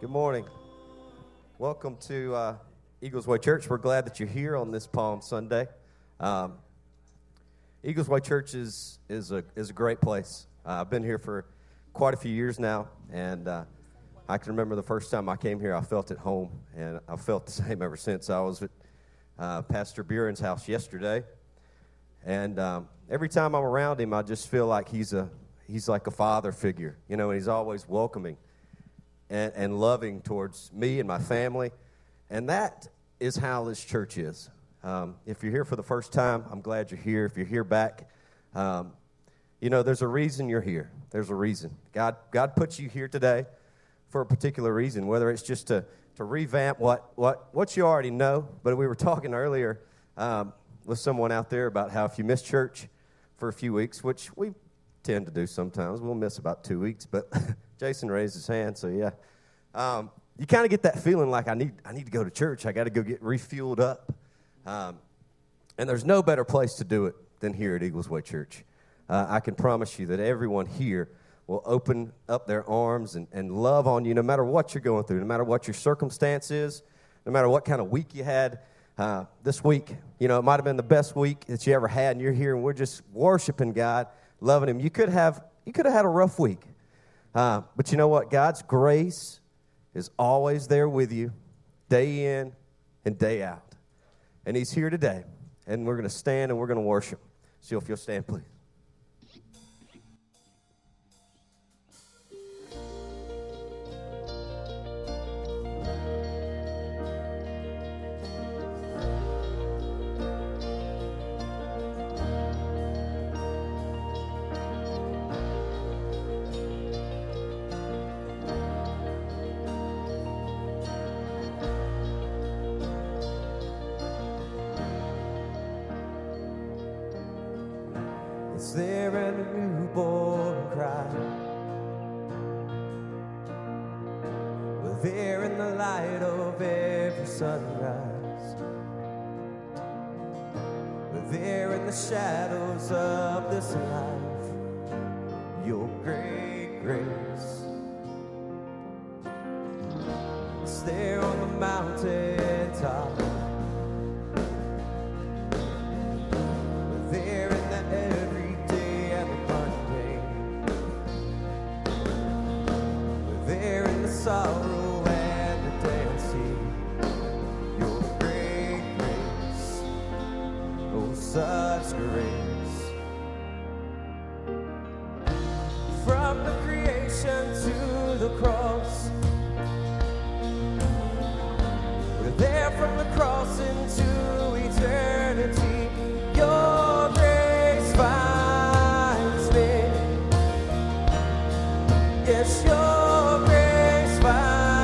Good morning. Welcome to Eagles Way Church. We're glad that you're here on this Palm Sunday. Eagles Way Church is a great place. I've been here for quite a few years now, and I can remember the first time I came here, I felt at home, and I've felt the same ever since. I was at Pastor Buren's house yesterday, and every time I'm around him, I just feel like he's like a father figure, you know, and he's always welcoming and loving towards me and my family, and that is how this church is. If you're here for the first time, I'm glad you're here. If you're here back, you know, there's a reason you're here. There's a reason. God puts you here today for a particular reason, whether it's just to revamp what you already know. But we were talking earlier with someone out there about how if you miss church for a few weeks, which we tend to do sometimes, we'll miss about 2 weeks, but Jason raised his hand, so yeah. You kind of get that feeling like I need to go to church. I got to go get refueled up. And there's no better place to do it than here at Eagles Way Church. I can promise you that everyone here will open up their arms and love on you no matter what you're going through, no matter what your circumstance is, no matter what kind of week you had this week. You know, it might have been the best week that you ever had, and you're here, and we're just worshiping God, loving Him. You could have had a rough week. But you know what? God's grace is always there with you, day in and day out. And He's here today. And we're going to stand and we're going to worship. So if you'll stand, please. Is there a newborn cry? We're there in the light of every sunrise. We're there in the shadows of this life. Your great grace is there on the mountain top. Sorrow and the dancing, your great grace, oh such grace. From the creation to the cross, we're there from the cross into eternity. Your grace finds me. Yes, your grace finds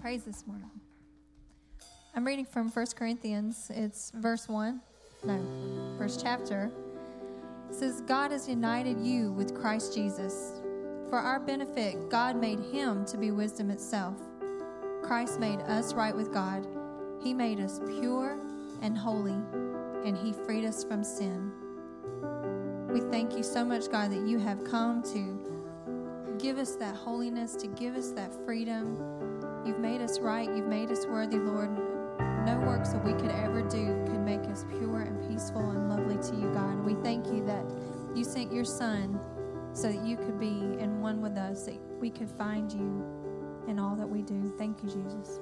praise this morning. I'm reading from 1 Corinthians. It's first chapter. It says, God has united you with Christ Jesus. For our benefit, God made him to be wisdom itself. Christ made us right with God. He made us pure and holy, and he freed us from sin. We thank you so much, God, that you have come to give us that holiness, to give us that freedom. You've made us right. You've made us worthy, Lord. No works that we could ever do could make us pure and peaceful and lovely to you, God. And we thank you that you sent your Son so that you could be in one with us, that we could find you in all that we do. Thank you, Jesus.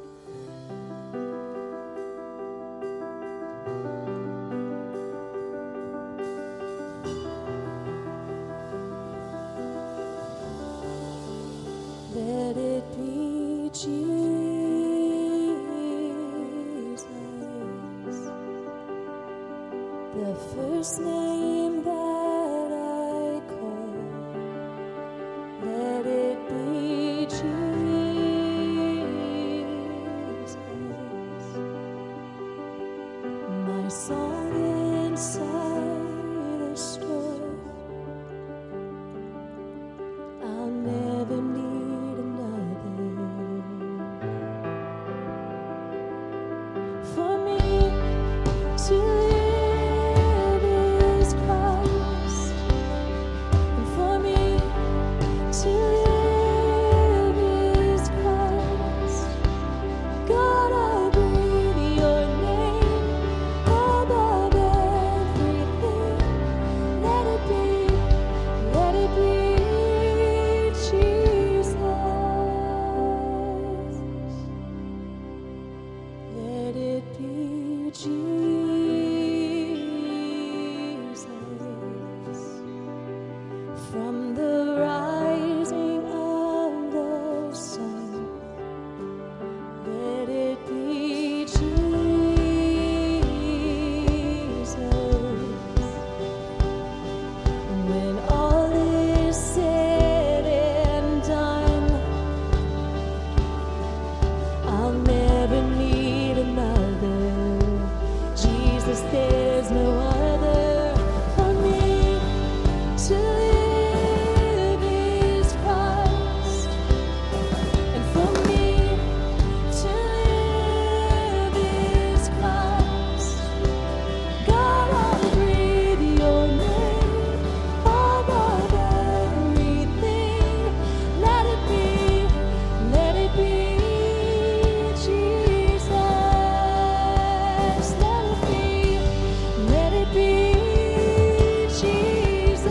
Let it be Jesus, the first name that I call. Let it be Jesus, my song inside a store. I'll never need another. For me to live is Christ, and for me to live is Christ. God, I breathe your name above everything. Let it be Jesus. Let it be Jesus. From the rising of the sun, let it be Jesus. When all is said and done, I'll never need another. Jesus, there's no other. For me to live is Christ, and for me to live is Christ. God, I breathe your name above everything. Let it be Jesus. Let it be Jesus.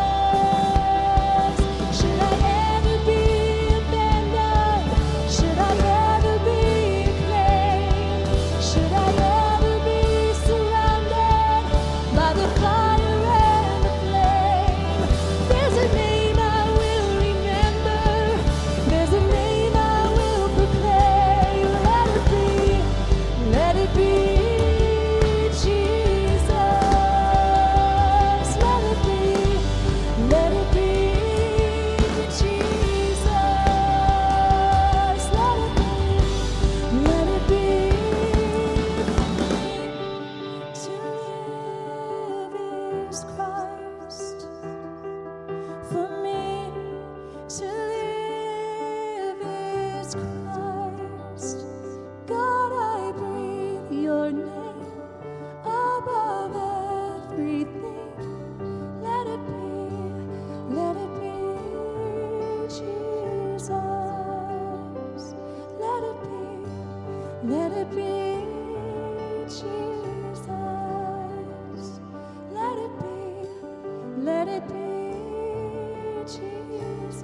Should I ever be abandoned? Should I ever be claimed? Should I ever be surrounded by the fire and the flame? There's a name I will remember. There's a name I will proclaim. Let it be Jesus. Let it be Jesus. Let it be to live is Christ. For me to live is Christ. God, I breathe your name above everything. Let it be Jesus. Let it be Jesus. Let it be Jesus.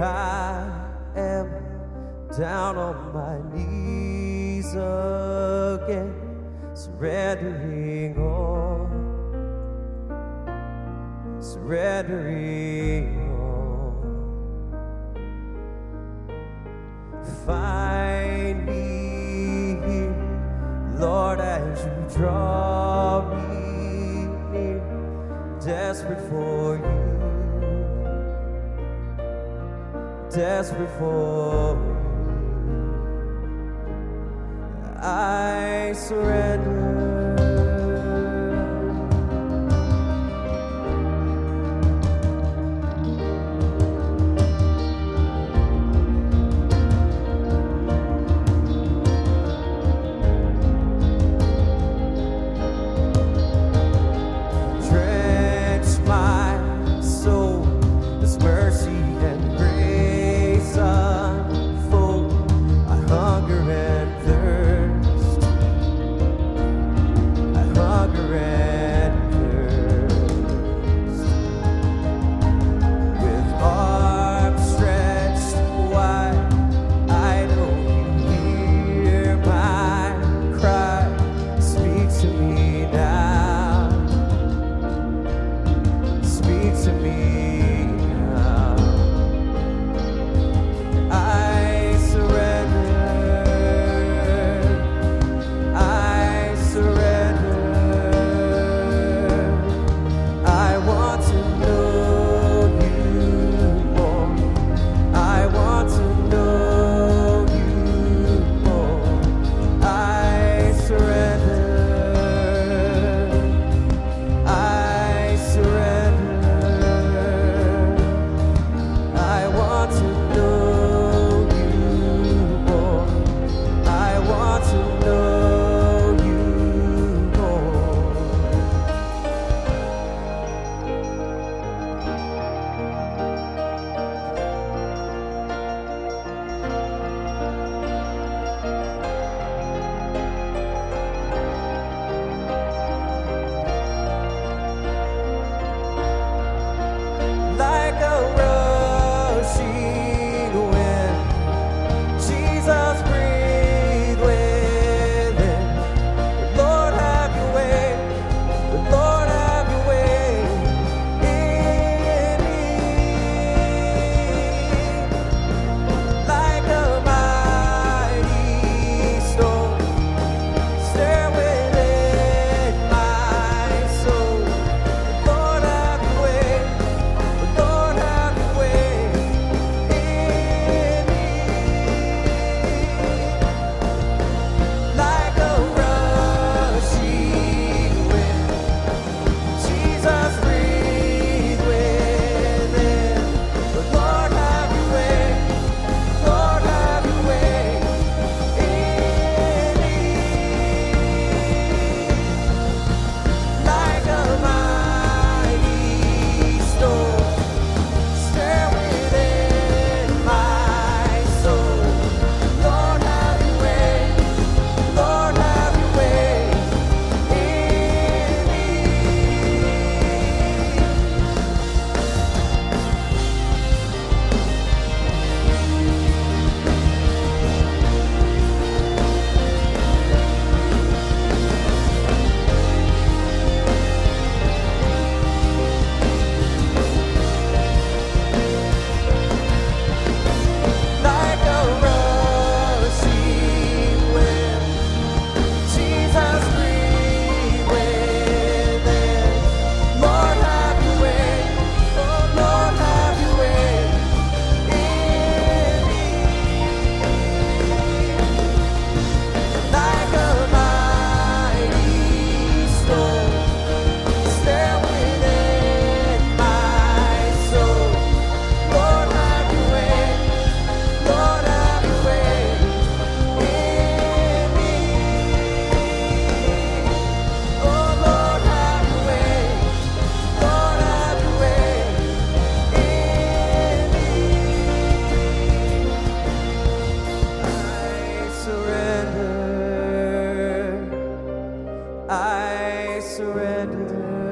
I am down on my knees again, surrendering all, surrendering all. Find me here, Lord, as you draw me near, desperate for you, desperate for you. I surrender.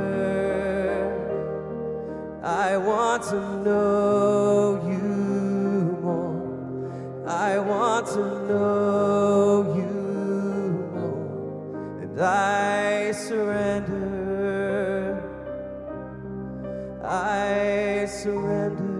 I want to know you want to know you more, and I surrender. I surrender.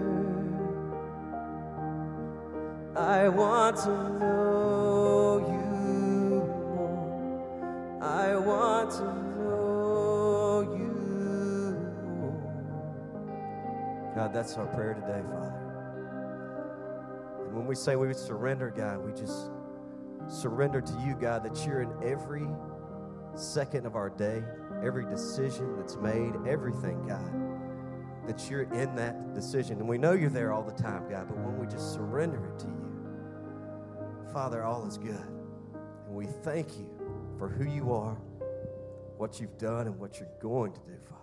I want to know you more. I want to know you more. God, that's our prayer today, Father. And when we say we surrender, God, we just surrender to you, God, that you're in every second of our day, every decision that's made, everything, God, that you're in that decision. And we know you're there all the time, God, but when we just surrender it to you, Father, all is good. And we thank you for who you are, what you've done, and what you're going to do, Father.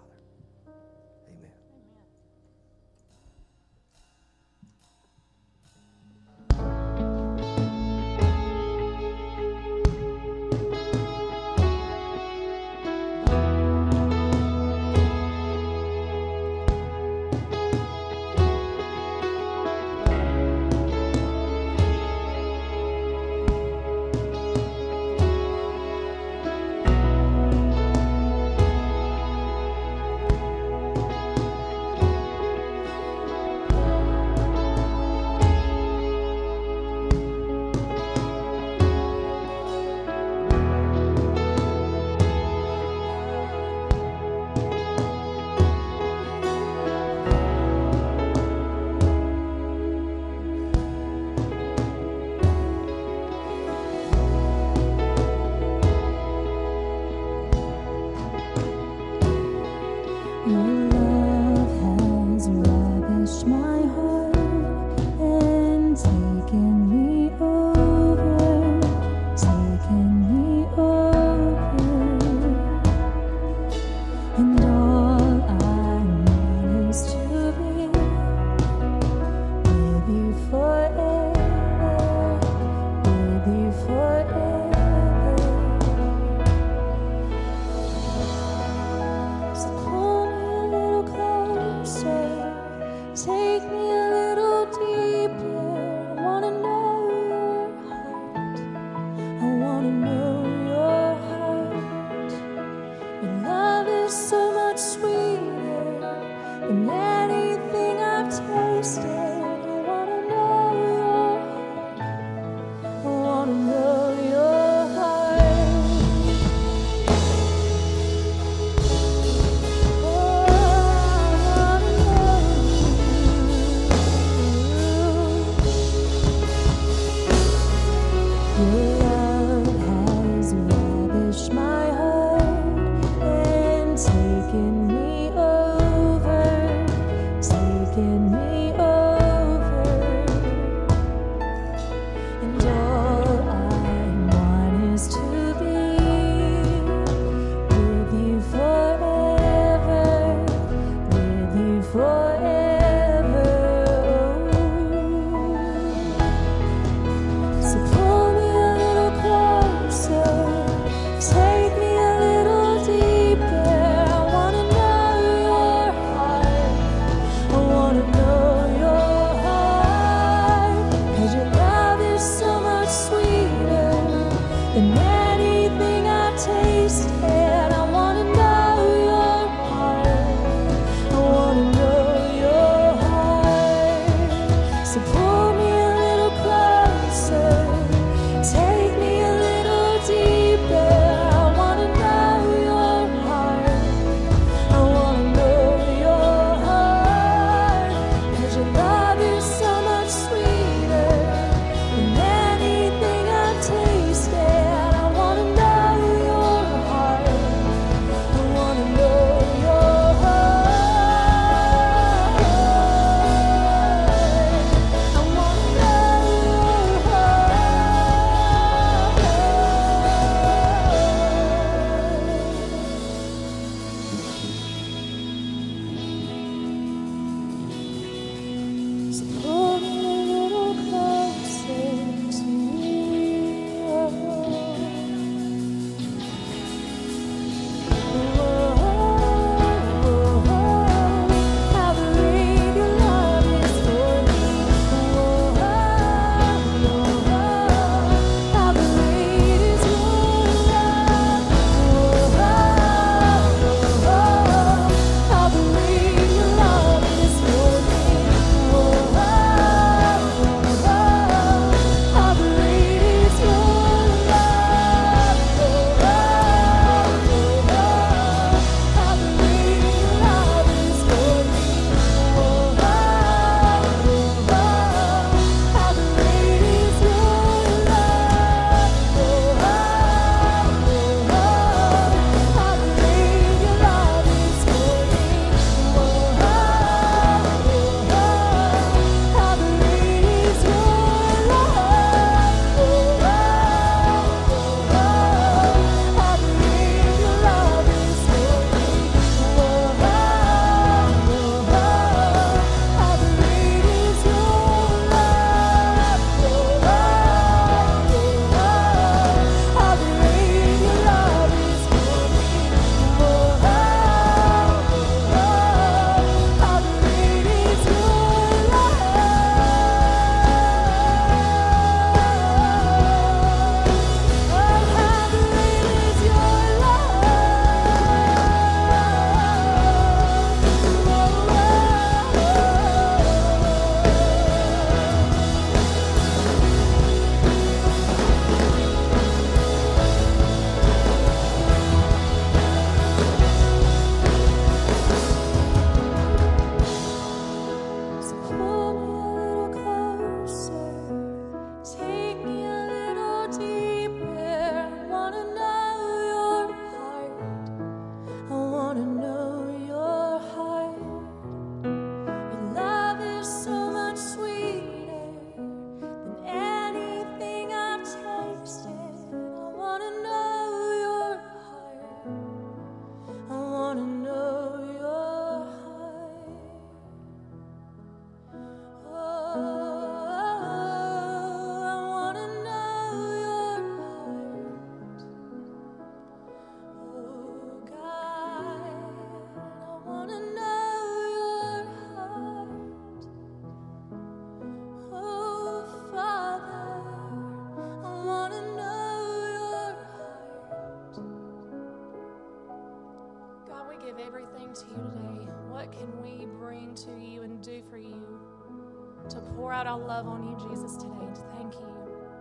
what can we bring to you and do for you to pour out our love on you, Jesus, today, and to thank you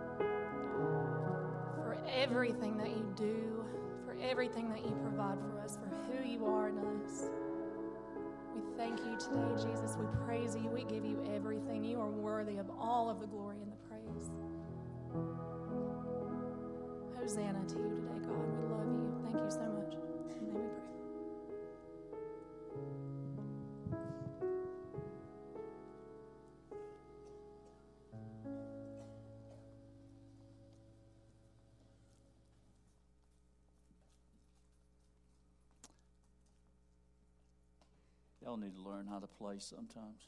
for everything that you do, for everything that you provide for us, for who you are in us. We thank you today, Jesus. We praise you. We give you everything. You are worthy of all of the glory and the praise. Hosanna to you today, God. We love you. Thank you so much. In your name we pray. Y'all need to learn how to play sometimes.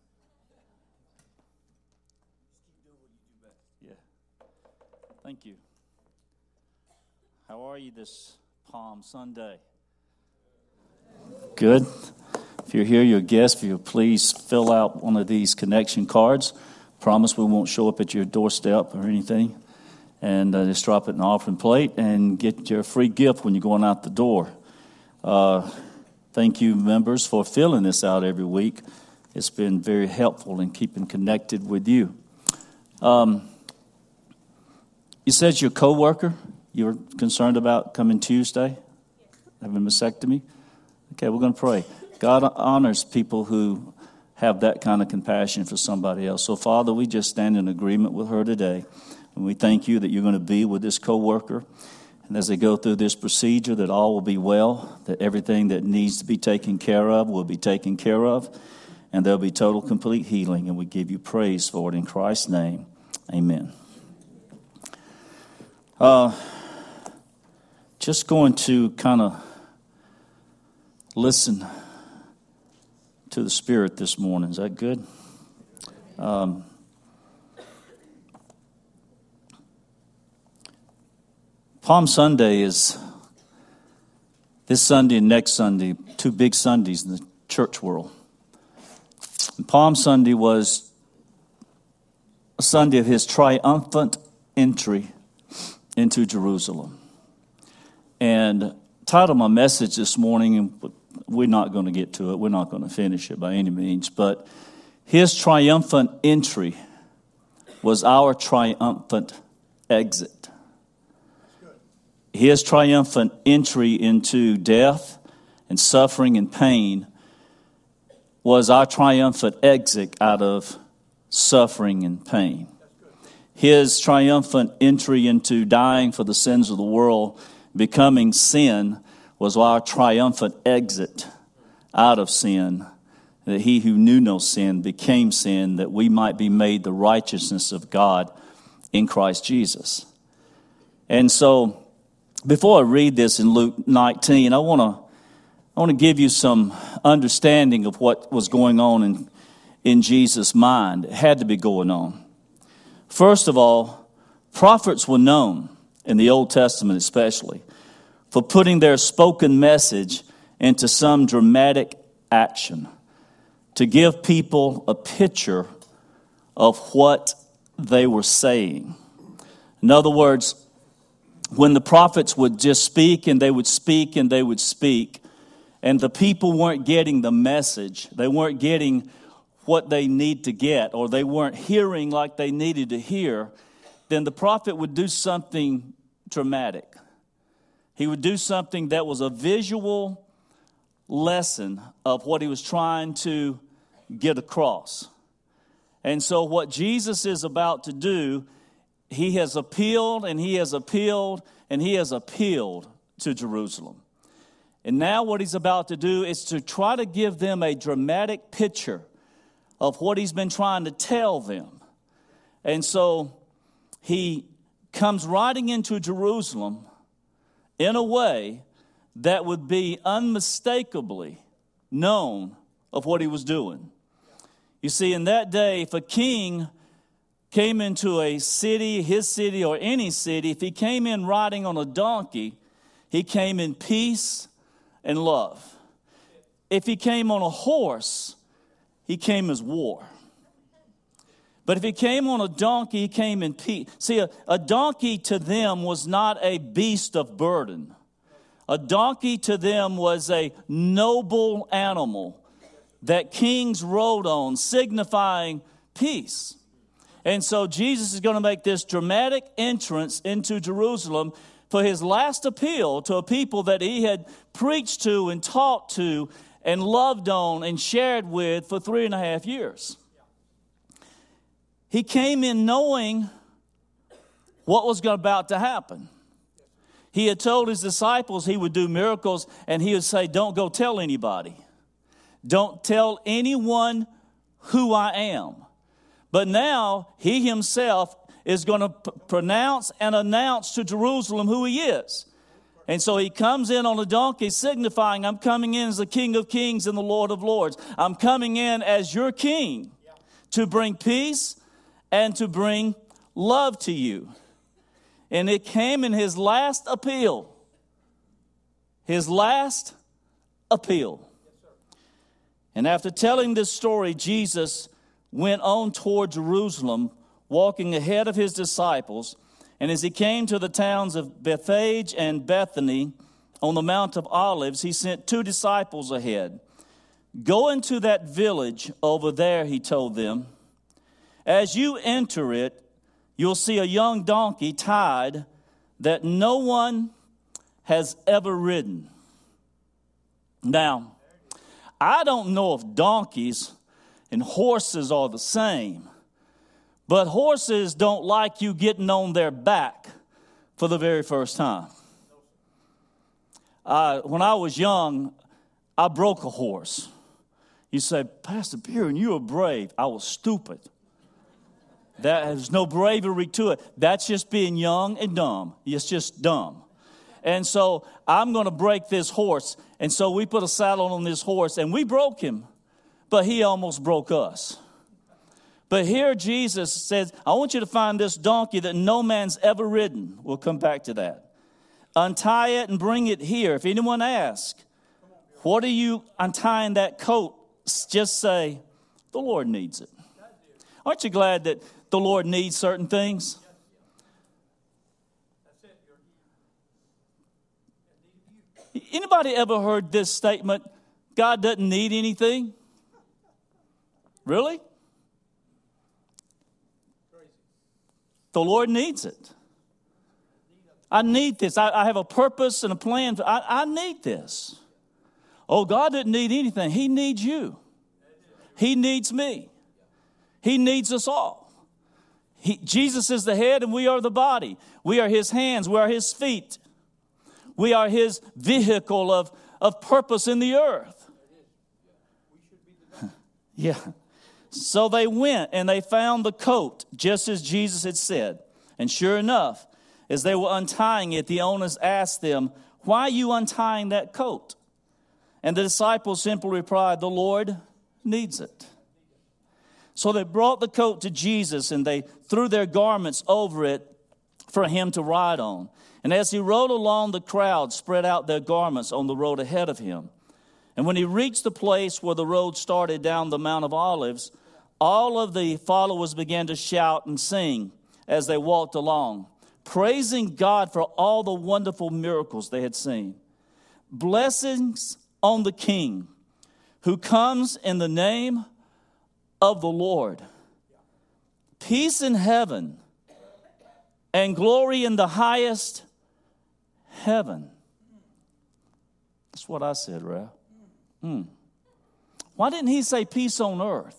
Just keep doing what you do best. Yeah. Thank you. How are you this Palm Sunday? Good. If you're here, you're a guest. If you'll please fill out one of these connection cards. Promise we won't show up at your doorstep or anything. And just drop it in the offering plate and get your free gift when you're going out the door. Thank you, members, for filling this out every week. It's been very helpful in keeping connected with you. You said your coworker, you were concerned about coming Tuesday, having a mastectomy? Okay, we're going to pray. God honors people who have that kind of compassion for somebody else. So, Father, we just stand in agreement with her today. And we thank you that you're going to be with this coworker. And as they go through this procedure, that all will be well, that everything that needs to be taken care of will be taken care of, and there'll be total, complete healing. And we give you praise for it in Christ's name. Amen. Just going to kind of listen to the Spirit this morning. Is that good? Palm Sunday is this Sunday and next Sunday, two big Sundays in the church world. And Palm Sunday was a Sunday of his triumphant entry into Jerusalem. And title my message this morning, and we're not going to get to it. We're not going to finish it by any means. But his triumphant entry was our triumphant exit. His triumphant entry into death and suffering and pain was our triumphant exit out of suffering and pain. His triumphant entry into dying for the sins of the world, becoming sin, was our triumphant exit out of sin. That he who knew no sin became sin, that we might be made the righteousness of God in Christ Jesus. And so, before I read this in Luke 19, I want to give you some understanding of what was going on in Jesus' mind. It had to be going on. First of all, prophets were known, in the Old Testament especially, for putting their spoken message into some dramatic action to give people a picture of what they were saying. In other words, when the prophets would just speak and they would speak and they would speak, and the people weren't getting the message, they weren't getting what they need to get, or they weren't hearing like they needed to hear, then the prophet would do something dramatic. He would do something that was a visual lesson of what he was trying to get across. And so what Jesus is about to do, he has appealed and he has appealed and he has appealed to Jerusalem. And now what he's about to do is to try to give them a dramatic picture of what he's been trying to tell them. And so he comes riding into Jerusalem in a way that would be unmistakably known of what he was doing. You see, in that day, if a king came into a city, his city or any city, if he came in riding on a donkey, he came in peace and love. If he came on a horse, he came as war. But if he came on a donkey, he came in peace. See, a donkey to them was not a beast of burden. A donkey to them was a noble animal that kings rode on, signifying peace. And so Jesus is going to make this dramatic entrance into Jerusalem for his last appeal to a people that he had preached to and taught to and loved on and shared with for 3.5 years. He came in knowing what was about to happen. He had told his disciples he would do miracles, and he would say, don't go tell anybody. Don't tell anyone who I am. But now he himself is going to pronounce and announce to Jerusalem who he is. And so he comes in on a donkey, signifying, I'm coming in as the King of Kings and the Lord of Lords. I'm coming in as your king to bring peace and to bring love to you. And it came in his last appeal. His last appeal. And after telling this story, Jesus went on toward Jerusalem, walking ahead of his disciples. And as he came to the towns of Bethphage and Bethany on the Mount of Olives, he sent 2 disciples ahead. Go into that village over there, he told them. As you enter it, you'll see a young donkey tied that no one has ever ridden. Now, I don't know if donkeys and horses are the same, but horses don't like you getting on their back for the very first time. When I was young, I broke a horse. You say, Pastor Pearson, you were brave. I was stupid. There's no bravery to it. That's just being young and dumb. It's just dumb. And so I'm going to break this horse. And so we put a saddle on this horse, and we broke him, but he almost broke us. But here Jesus says, I want you to find this donkey that no man's ever ridden. We'll come back to that. Untie it and bring it here. If anyone asks, what are you untying that coat? Just say, the Lord needs it. Aren't you glad that the Lord needs certain things? Anybody ever heard this statement, God doesn't need anything? Really? The Lord needs it. I need this. I have a purpose and a plan. I need this. Oh, God doesn't need anything. He needs you. He needs me. He needs us all. Jesus is the head and we are the body. We are his hands. We are his feet. We are his vehicle of purpose in the earth. Yeah. So they went and they found the coat, just as Jesus had said. And sure enough, as they were untying it, the owners asked them, why are you untying that coat? And the disciples simply replied, the Lord needs it. So they brought the coat to Jesus and they threw their garments over it for him to ride on. And as he rode along, the crowd spread out their garments on the road ahead of him. And when he reached the place where the road started down the Mount of Olives, all of the followers began to shout and sing as they walked along, praising God for all the wonderful miracles they had seen. Blessings on the King who comes in the name of the Lord. Peace in heaven and glory in the highest heaven. That's what I said, Ralph. Why didn't he say peace on earth?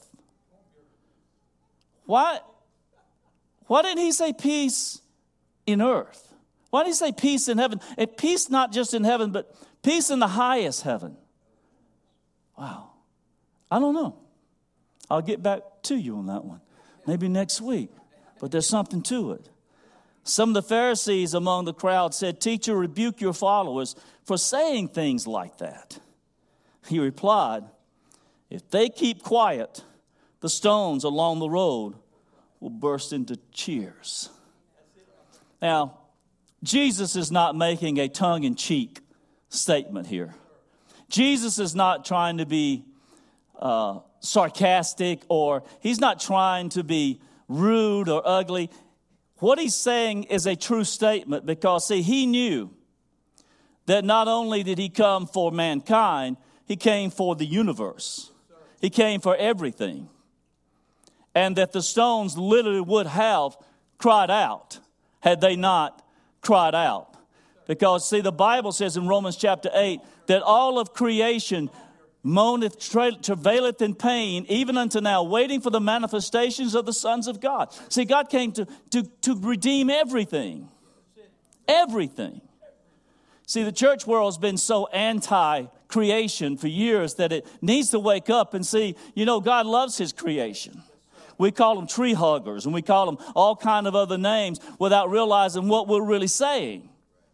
Why didn't he say peace in earth? Why did he say peace in heaven? And peace not just in heaven, but peace in the highest heaven. Wow. I don't know. I'll get back to you on that one. Maybe next week. But there's something to it. Some of the Pharisees among the crowd said, Teacher, rebuke your followers for saying things like that. He replied, if they keep quiet, the stones along the road will burst into cheers. Now, Jesus is not making a tongue-in-cheek statement here. Jesus is not trying to be sarcastic, or he's not trying to be rude or ugly. What he's saying is a true statement because, see, he knew that not only did he come for mankind, he came for the universe. He came for everything. And that the stones literally would have cried out had they not cried out. Because, see, the Bible says in Romans chapter 8 that all of creation moaneth, travaileth in pain, even unto now, waiting for the manifestations of the sons of God. See, God came to redeem everything. Everything. See, the church world has been so anti-creation for years that it needs to wake up and see, God loves His creation. We call them tree huggers, and we call them all kind of other names without realizing what we're really saying.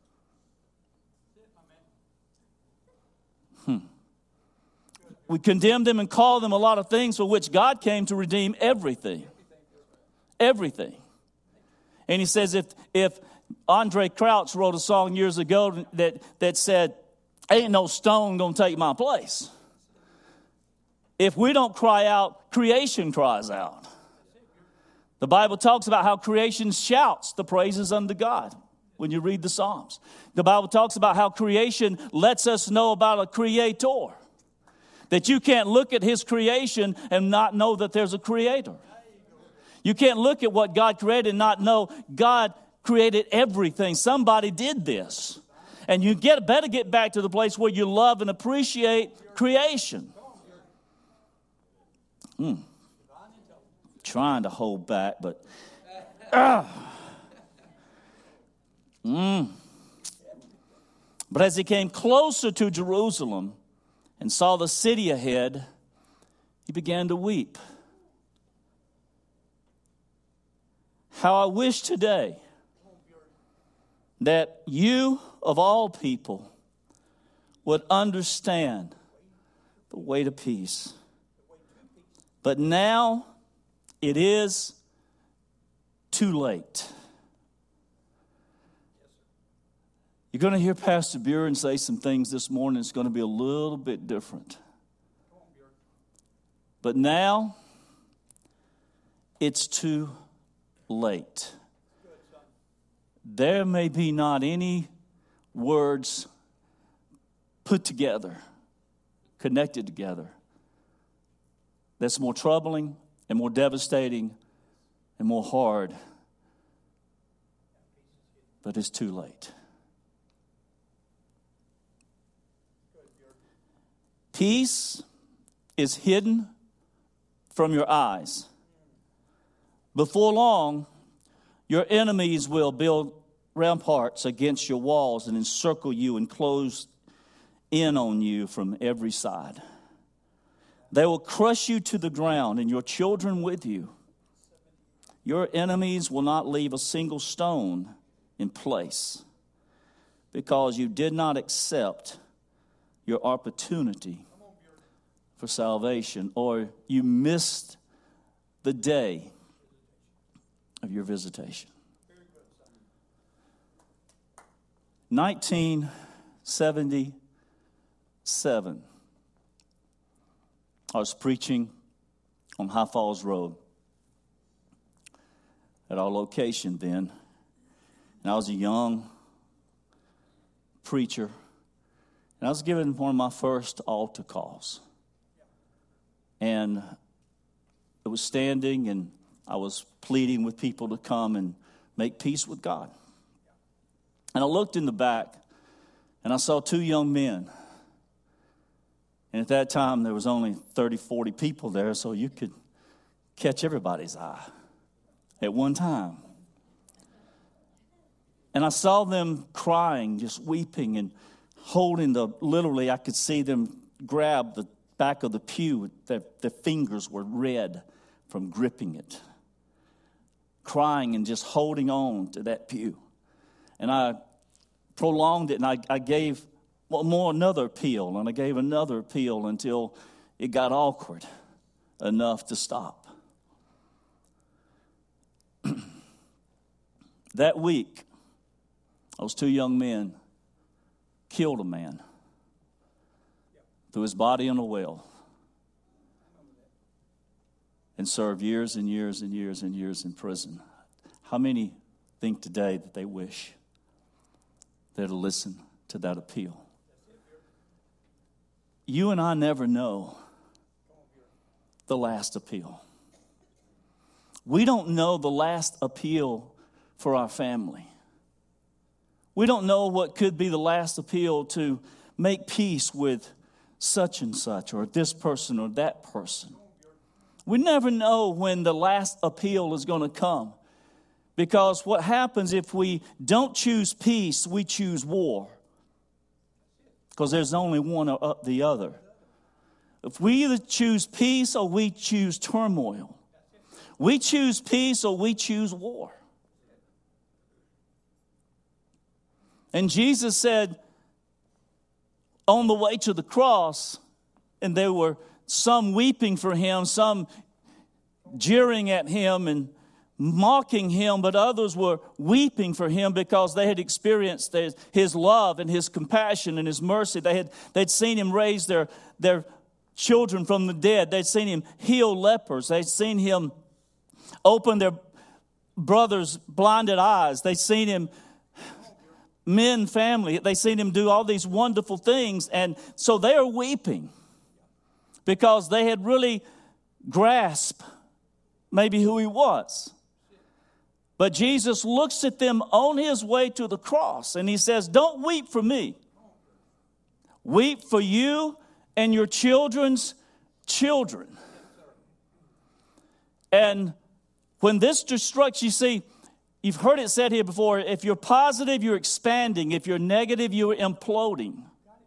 We condemn them and call them a lot of things for which God came to redeem everything. Everything. And He says if Andre Crouch wrote a song years ago that said, ain't no stone gonna take my place. If we don't cry out, creation cries out. The Bible talks about how creation shouts the praises unto God when you read the Psalms. The Bible talks about how creation lets us know about a creator. That you can't look at His creation and not know that there's a creator. You can't look at what God created and not know God created everything. Somebody did this. And you better get back to the place where you love and appreciate creation. Trying to hold back, but But as He came closer to Jerusalem and saw the city ahead, He began to weep. How I wish today that you, of all people, would understand the way to peace. But now it is too late. You're going to hear Pastor Buren say some things this morning. It's going to be a little bit different. But now, it's too late. There may be not any words put together, connected together, that's more troubling and more devastating and more hard. But it's too late. Peace is hidden from your eyes. Before long, your enemies will build ramparts against your walls and encircle you and close in on you from every side. They will crush you to the ground and your children with you. Your enemies will not leave a single stone in place because you did not accept your opportunity for salvation, or you missed the day of your visitation. 1977, I was preaching on High Falls Road at our location then, and I was a young preacher, and I was given one of my first altar calls. And it was standing, and I was pleading with people to come and make peace with God. And I looked in the back, and I saw two young men. And at that time, there was only 30, 40 people there, so you could catch everybody's eye at one time. And I saw them crying, just weeping, and holding literally, I could see them grab the back of the pew. Their fingers were red from gripping it. Crying and just holding on to that pew. And I prolonged it, and I gave another appeal, and I gave another appeal until it got awkward enough to stop. That week, those two young men killed a man, threw his body in a well, and served years and years and years and years in prison. How many think today that they wish they'd listen to that appeal? You and I never know the last appeal. We don't know the last appeal for our family. We don't know what could be the last appeal to make peace with such and such, or this person or that person. We never know when the last appeal is going to come. Because what happens if we don't choose peace, we choose war. Because there's only one or the other. If we either choose peace or we choose turmoil. We choose peace or we choose war. And Jesus said, on the way to the cross, and there were some weeping for him, some jeering at him and mocking him, but others were weeping for him because they had experienced his love and his compassion and his mercy. They'd seen him raise their children from the dead. They'd seen him heal lepers. They'd seen him open their brothers' blinded eyes. They'd seen him mend family. They'd seen him do all these wonderful things. And so they are weeping because they had really grasped maybe who he was. But Jesus looks at them on his way to the cross and he says, don't weep for me. Weep for you and your children's children. And when this destruction, you see, you've heard it said here before, if you're positive, you're expanding. If you're negative, you're imploding.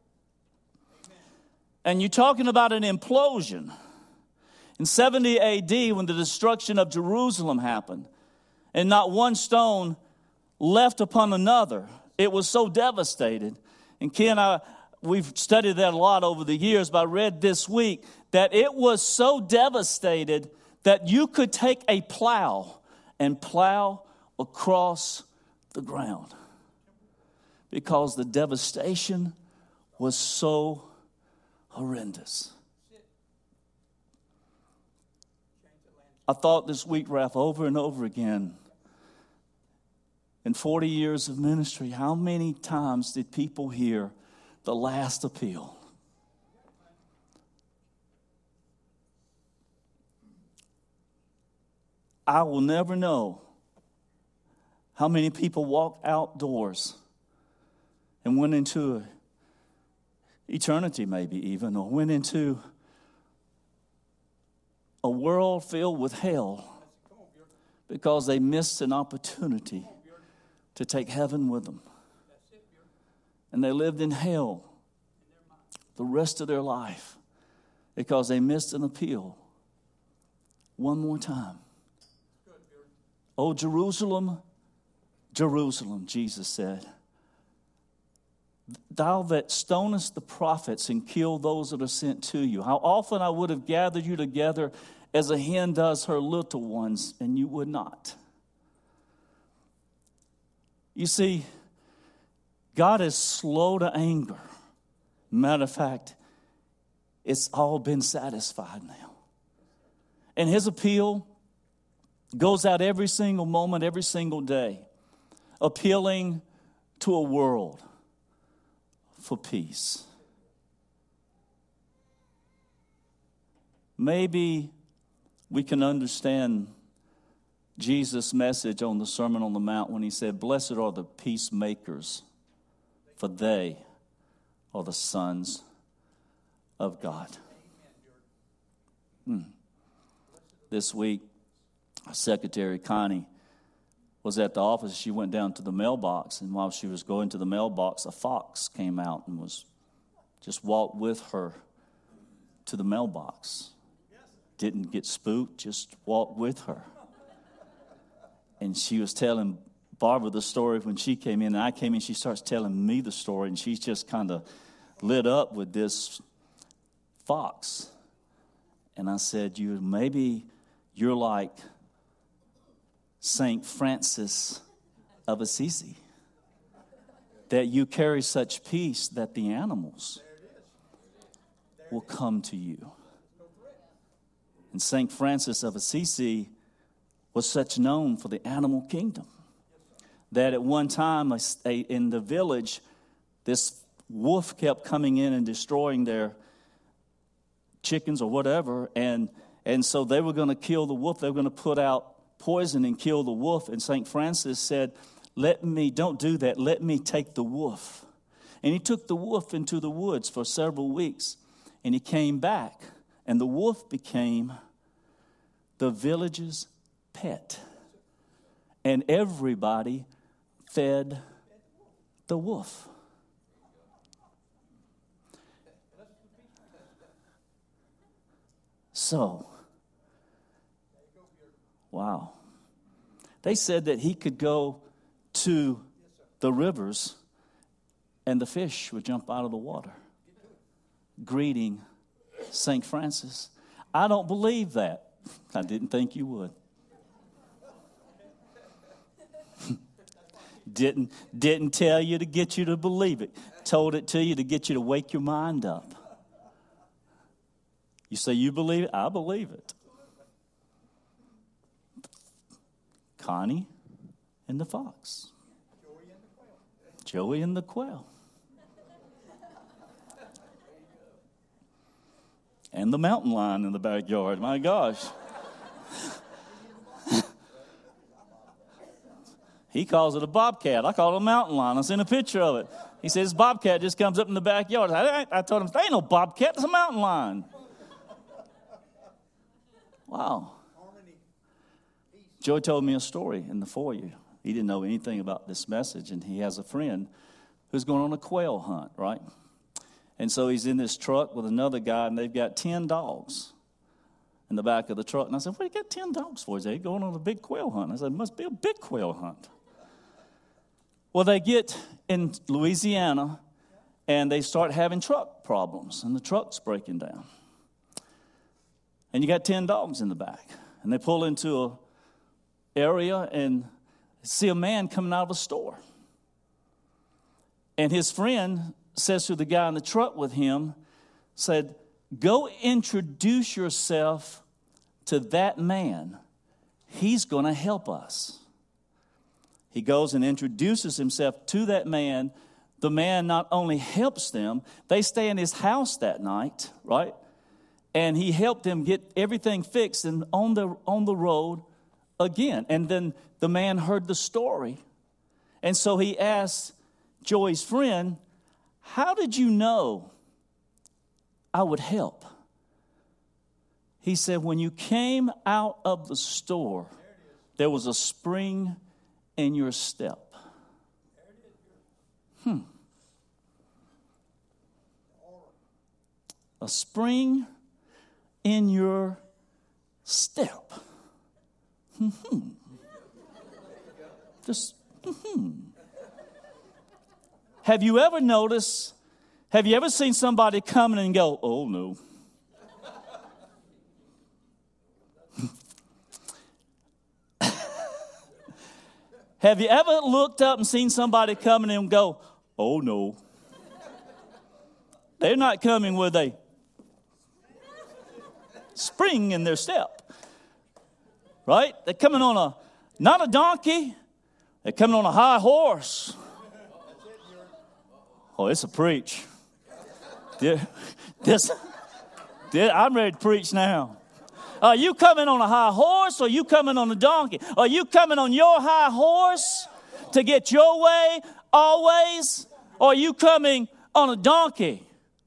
And you're talking about an implosion. In 70 AD, when the destruction of Jerusalem happened, and not one stone left upon another, it was so devastated. And Ken, we've studied that a lot over the years, but I read this week that it was so devastated that you could take a plow and plow across the ground because the devastation was so horrendous. I thought this week, Ralph, over and over again, in 40 years of ministry, how many times did people hear the last appeal? I will never know how many people walked outdoors and went into eternity maybe even, or went into a world filled with hell because they missed an opportunity to take heaven with them. And they lived in hell the rest of their life because they missed an appeal. One more time. Oh, Jerusalem, Jerusalem, Jesus said, thou that stonest the prophets and kill those that are sent to you. How often I would have gathered you together as a hen does her little ones, and you would not. You see, God is slow to anger. Matter of fact, it's all been satisfied now. And his appeal goes out every single moment, every single day, appealing to a world for peace. Maybe we can understand Jesus' message on the Sermon on the Mount when he said, blessed are the peacemakers, for they are the sons of God. This week, our secretary, Connie, was at the office. She went down to the mailbox, and while she was going to the mailbox, a fox came out and just walked with her to the mailbox. Didn't get spooked, just walked with her. And she was telling Barbara the story when she came in, and I came in, she starts telling me the story, and she's just kind of lit up with this fox. And I said, maybe you're like St. Francis of Assisi, that you carry such peace that the animals will come to you. And St. Francis of Assisi was such known for the animal kingdom that at one time in the village, this wolf kept coming in and destroying their chickens or whatever, and And so they were going to kill the wolf. They were going to put out poison and kill the wolf. And St. Francis said, don't do that. Let me take the wolf. And he took the wolf into the woods for several weeks. And he came back. And the wolf became the village's pet. And everybody fed the wolf. So, wow. They said that he could go to the rivers and the fish would jump out of the water, greeting St. Francis. I don't believe that. I didn't think you would. Didn't tell you to get you to believe it. Told it to you to get you to wake your mind up. You say you believe it? I believe it. Connie and the fox. Joey and the quail. And the mountain lion in the backyard. My gosh. He calls it a bobcat. I call it a mountain lion. I seen a picture of it. He says, bobcat just comes up in the backyard. I told him, there ain't no bobcat. It's a mountain lion. Wow. Joey told me a story in the foyer. He didn't know anything about this message, and he has a friend who's going on a quail hunt, right? And so he's in this truck with another guy, and they've got 10 dogs in the back of the truck. And I said, what do you got 10 dogs for? He said, they're going on a big quail hunt. I said, it must be a big quail hunt. Well, they get in Louisiana, and they start having truck problems, and the truck's breaking down. And you got 10 dogs in the back. And they pull into an area and see a man coming out of a store. And his friend says to the guy in the truck with him, said, go introduce yourself to that man. He's going to help us. He goes and introduces himself to that man. The man not only helps them, they stay in his house that night, right? And he helped them get everything fixed and on the road again. And then the man heard the story. And so he asked Joey's friend, how did you know I would help? He said, when you came out of the store, there was a spring in your step. A spring in your step. Just, Have you ever noticed, have you ever seen somebody coming and go, oh no. Have you ever looked up and seen somebody coming and go, oh no. They're not coming with a spring in their step. Right? They're coming on not a donkey. They're coming on a high horse. Oh, it's a preach. I'm ready to preach now. Are you coming on a high horse or are you coming on a donkey? Are you coming on your high horse to get your way always? Or are you coming on a donkey?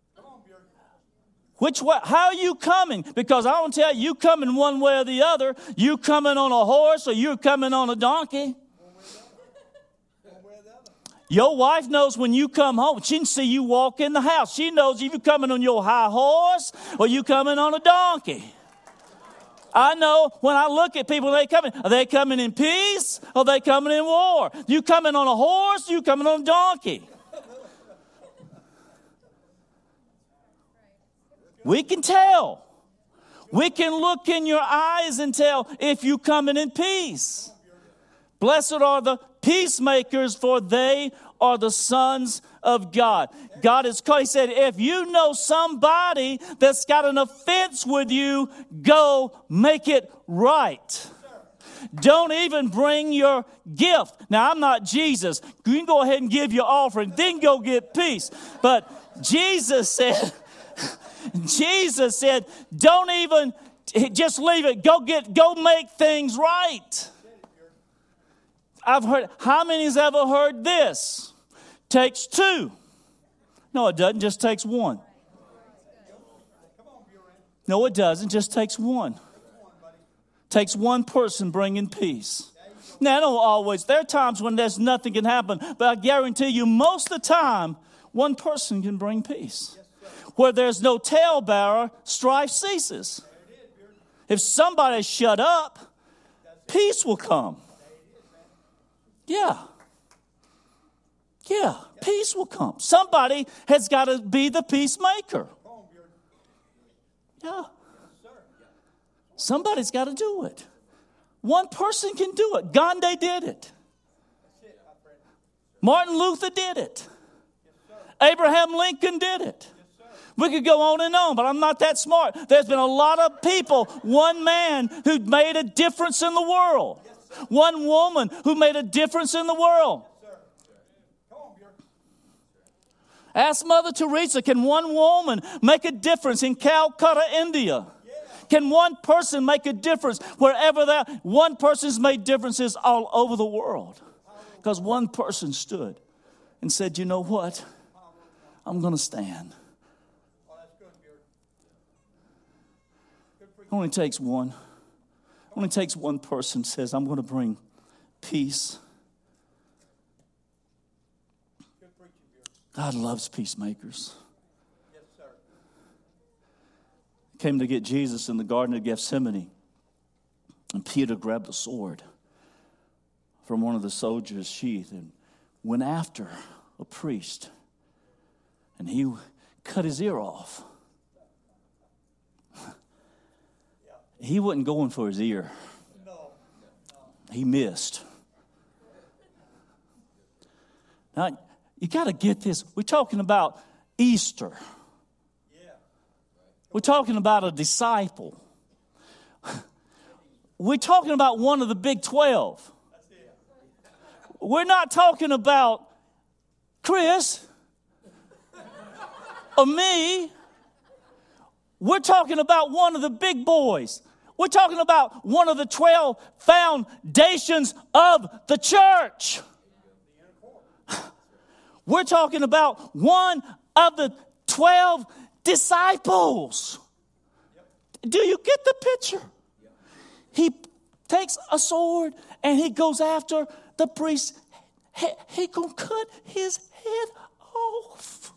Which way? How are you coming? Because I want to tell you, you coming one way or the other. You coming on a horse or you coming on a donkey? Your wife knows when you come home. She can see you walk in the house. She knows if you're coming on your high horse or you coming on a donkey. I know when I look at people, are they coming in peace or are they coming in war? You coming on a horse, you coming on a donkey. We can tell. We can look in your eyes and tell if you coming in peace. Blessed are the peacemakers, for they are the sons of God. God is called. He said, if you know somebody that's got an offense with you, go make it right. Don't even bring your gift. Now, I'm not Jesus. You can go ahead and give your offering, then go get peace. But Jesus said, don't even Just leave it. Go make things right. I've heard, how many's ever heard this? Takes two. No, it doesn't. Just takes one. No, it doesn't. Just takes one. Takes one person bringing peace. Now, I don't always. There are times when there's nothing can happen, but I guarantee you, most of the time, one person can bring peace. Where there's no talebearer, strife ceases. If somebody shut up, peace will come. Yeah. Yeah, peace will come. Somebody has got to be the peacemaker. Yeah. Somebody's got to do it. One person can do it. Gandhi did it. Martin Luther did it. Abraham Lincoln did it. We could go on and on, but I'm not that smart. There's been a lot of people, one man who made a difference in the world. One woman who made a difference in the world. Ask Mother Teresa, can one woman make a difference in Calcutta, India? Can one person make a difference wherever that one person's made differences all over the world? Because one person stood and said, you know what? I'm going to stand. It only takes one. It only takes one person says, I'm going to bring peace. God loves peacemakers. Came to get Jesus in the Garden of Gethsemane. And Peter grabbed the sword from one of the soldiers' sheath and went after a priest. And he cut his ear off. He wasn't going for his ear. He missed. Now, you got to get this. We're talking about Easter. We're talking about a disciple. We're talking about one of the big 12. We're not talking about Chris or me. We're talking about one of the big boys. We're talking about one of the 12 foundations of the church. We're talking about one of the 12 disciples. Do you get the picture? He takes a sword and he goes after the priest. He gonna cut his head off.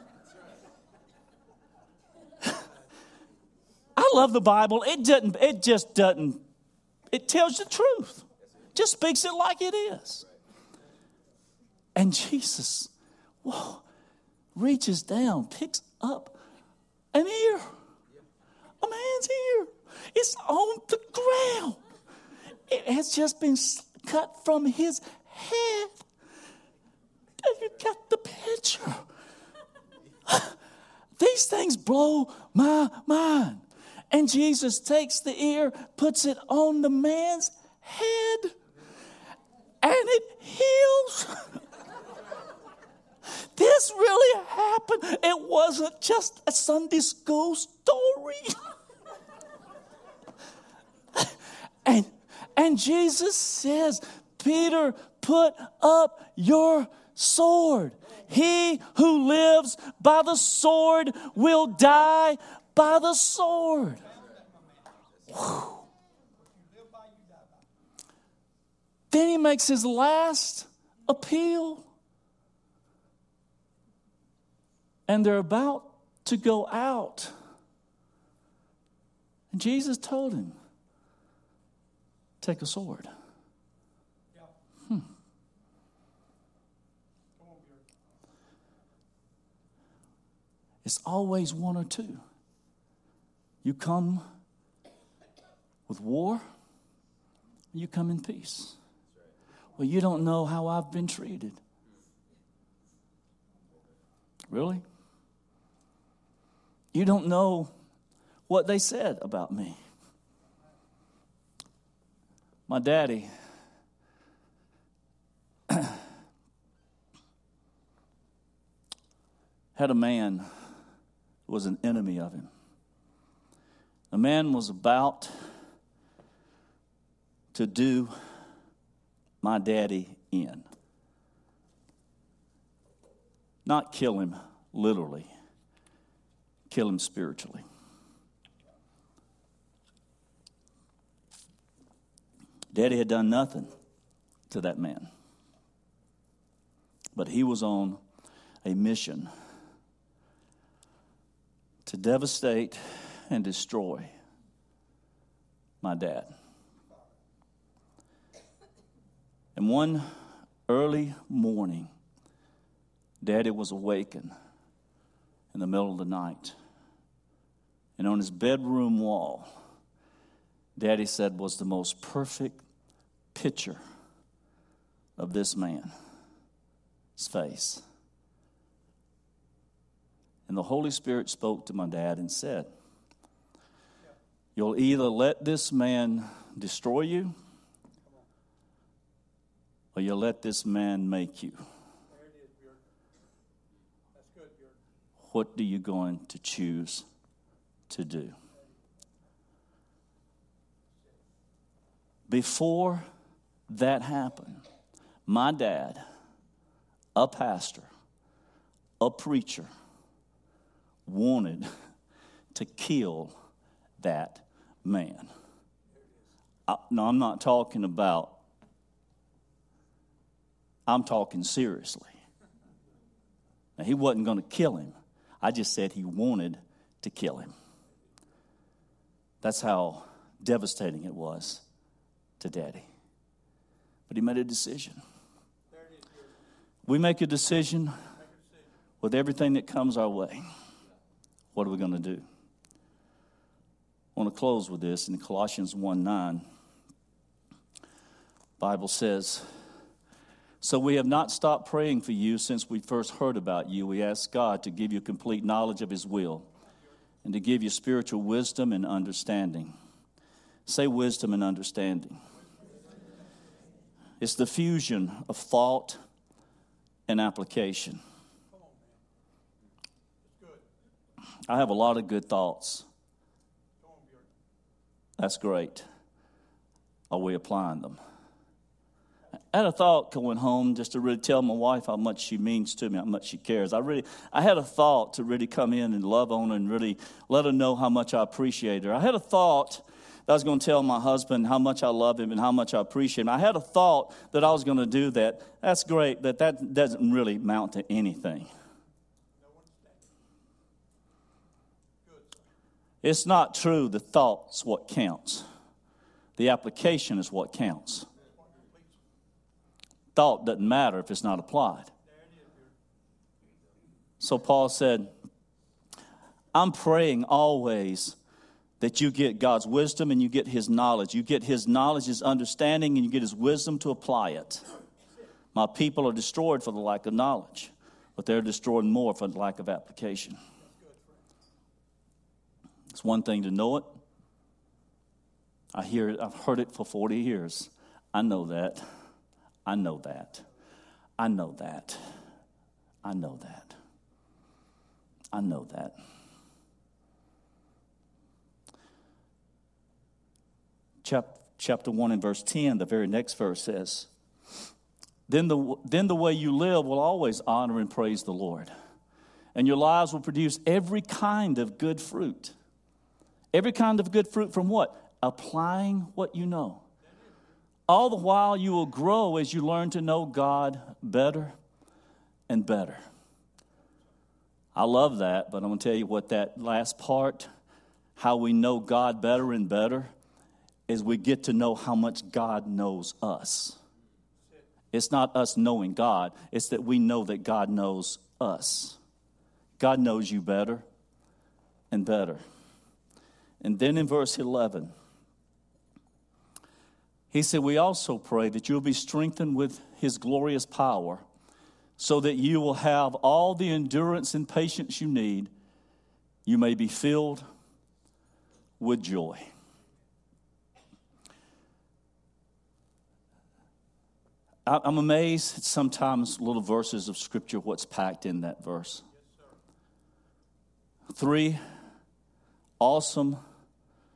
I love the Bible. It just doesn't. It tells the truth. Just speaks it like it is. And Jesus, reaches down, picks up an ear. A man's ear. It's on the ground. It has just been cut from his head. You got the picture. These things blow my mind. And Jesus takes the ear, puts it on the man's head, and it heals. This really happened. It wasn't just a Sunday school story. And Jesus says, Peter, put up your sword. He who lives by the sword will die by the sword. Whew. Then he makes his last appeal. And they're about to go out. And Jesus told him, take a sword. It's always one or two. You come with war, you come in peace. Well, you don't know how I've been treated. Really? You don't know what they said about me. My daddy had a man who was an enemy of him. The man was about to do my daddy in. Not kill him literally, kill him spiritually. Daddy had done nothing to that man. But he was on a mission to devastate and destroy my dad. And one early morning, Daddy was awakened in the middle of the night. And on his bedroom wall, Daddy said was the most perfect picture of this man's face. And the Holy Spirit spoke to my dad and said, you'll either let this man destroy you, or you'll let this man make you. What are you going to choose to do? Before that happened, my dad, a pastor, a preacher, wanted to kill that man. No, I'm not talking about, I'm talking seriously. Now, he wasn't going to kill him. I just said he wanted to kill him. That's how devastating it was to Daddy. But he made a decision. We make a decision with everything that comes our way. What are we going to do? I want to close with this. In Colossians 1:9, Bible says, so we have not stopped praying for you since we first heard about you. We ask God to give you complete knowledge of his will and to give you spiritual wisdom and understanding. Say wisdom and understanding. It's the fusion of thought and application. I have a lot of good thoughts. That's great. Are we applying them? I had a thought going home just to really tell my wife how much she means to me, how much she cares. I had a thought to really come in and love on her and really let her know how much I appreciate her. I had a thought that I was going to tell my husband how much I love him and how much I appreciate him. I had a thought that I was going to do that. That's great, but that doesn't really amount to anything. It's not true the thought's what counts. The application is what counts. Thought doesn't matter if it's not applied. So Paul said, I'm praying always that you get God's wisdom and you get his knowledge. You get his knowledge, his understanding, and you get his wisdom to apply it. My people are destroyed for the lack of knowledge, but they're destroyed more for the lack of application. It's one thing to know it. I hear it. I've heard it for 40 years. I know that. I know that. I know that. I know that. I know that. Chapter 1 and verse 10, the very next verse says, Then the way you live will always honor and praise the Lord. And your lives will produce every kind of good fruit. Every kind of good fruit from what? Applying what you know. All the while you will grow as you learn to know God better and better. I love that, but I'm going to tell you what that last part, how we know God better and better, is we get to know how much God knows us. It's not us knowing God. It's that we know that God knows us. God knows you better and better. And then in verse 11, he said, we also pray that you'll be strengthened with his glorious power so that you will have all the endurance and patience you need. You may be filled with joy. I'm amazed at sometimes little verses of Scripture, what's packed in that verse. 3 awesome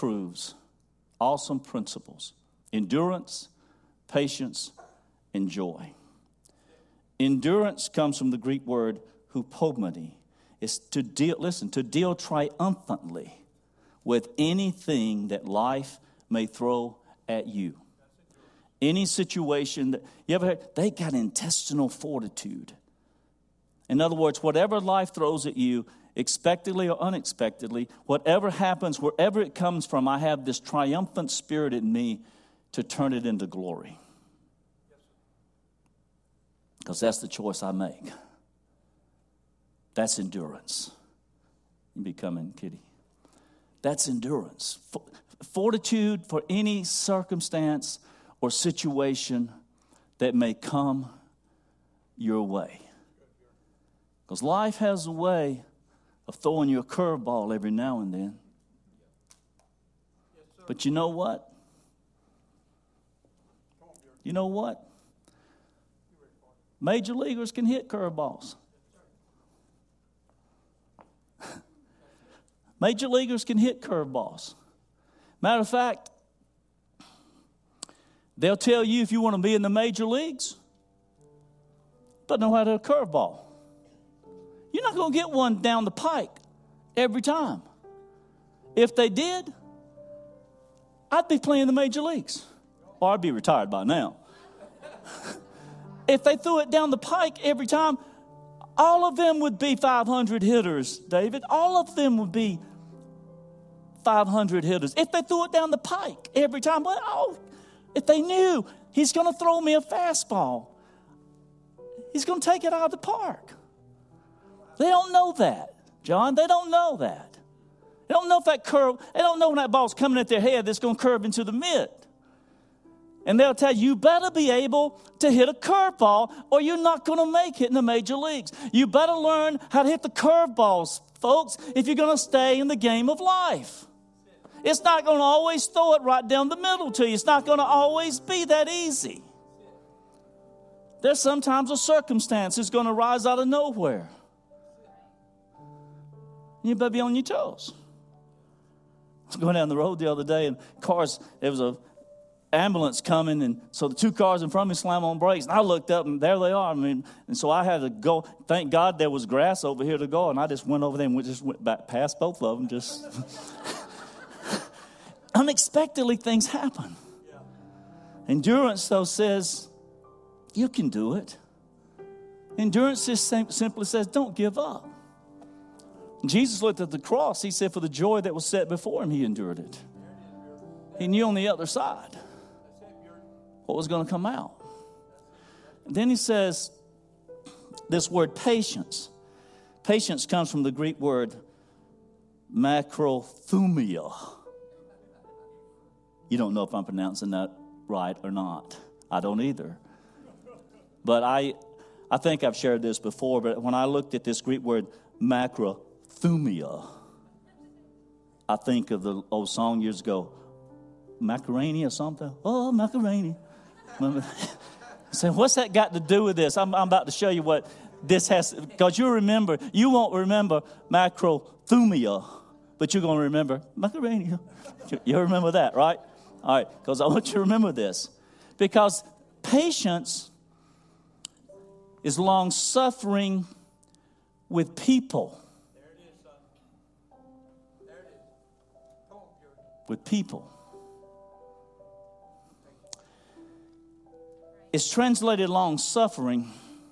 truths, awesome principles: endurance, patience, and joy. Endurance comes from the Greek word hupomone. It's to deal triumphantly with anything that life may throw at you. Any situation that you ever heard, they got intestinal fortitude. In other words, whatever life throws at you, expectedly or unexpectedly, whatever happens, wherever it comes from, I have this triumphant spirit in me to turn it into glory. Because that's the choice I make. That's endurance. You be coming, Kitty. That's endurance. Fortitude for any circumstance or situation that may come your way. Because life has a way of throwing you a curveball every now and then. But you know what? You know what? Major leaguers can hit curveballs. Major leaguers can hit curveballs. Matter of fact, they'll tell you if you want to be in the major leagues, but know how to hit a curveball. You're not going to get one down the pike every time. If they did, I'd be playing the major leagues. Or I'd be retired by now. If they threw it down the pike every time, all of them would be 500 hitters, David. All of them would be 500 hitters. If they threw it down the pike every time, well, if they knew he's going to throw me a fastball, he's going to take it out of the park. They don't know that, John. They don't know that. They don't know if that curve, they don't know when that ball's coming at their head that's going to curve into the mid. And they'll tell you, you better be able to hit a curveball or you're not going to make it in the major leagues. You better learn how to hit the curveballs, folks, if you're going to stay in the game of life. It's not going to always throw it right down the middle to you. It's not going to always be that easy. There's sometimes a circumstance that's going to rise out of nowhere. You better be on your toes. I was going down the road the other day and there was a ambulance coming, and so the two cars in front of me slammed on brakes, and I looked up and there they are. And so I had to go. Thank God there was grass over here to go, and I just went over there and just went back past both of them. Just unexpectedly things happen. Endurance, though, says you can do it. Endurance just simply says don't give up. Jesus looked at the cross. He said for the joy that was set before him, he endured it. He knew on the other side what was going to come out. And then he says this word patience. Patience comes from the Greek word macrothumia. You don't know if I'm pronouncing that right or not. I don't either. But I think I've shared this before, but when I looked at this Greek word macrothumia, I think of the old song years ago, Macaroni or something. Oh, Macaroni. So what's that got to do with this? I'm about to show you what this has, because you won't remember macrothumia, but you're going to remember Macaroni. You remember that, right? All right, because I want you to remember this. Because patience is long-suffering with people. There it is, son. There it is. Come on, Gary. With people. It's translated long-suffering.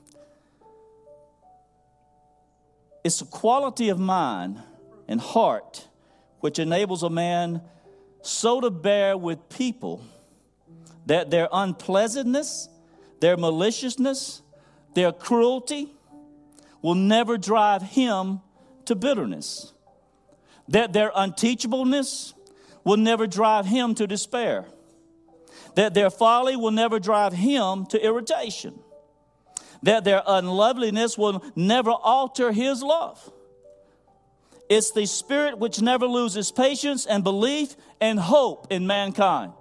It's a quality of mind and heart which enables a man so to bear with people that their unpleasantness, their maliciousness, their cruelty will never drive him to bitterness. That their unteachableness will never drive him to despair. That their folly will never drive him to irritation. That their unloveliness will never alter his love. It's the spirit which never loses patience and belief and hope in mankind.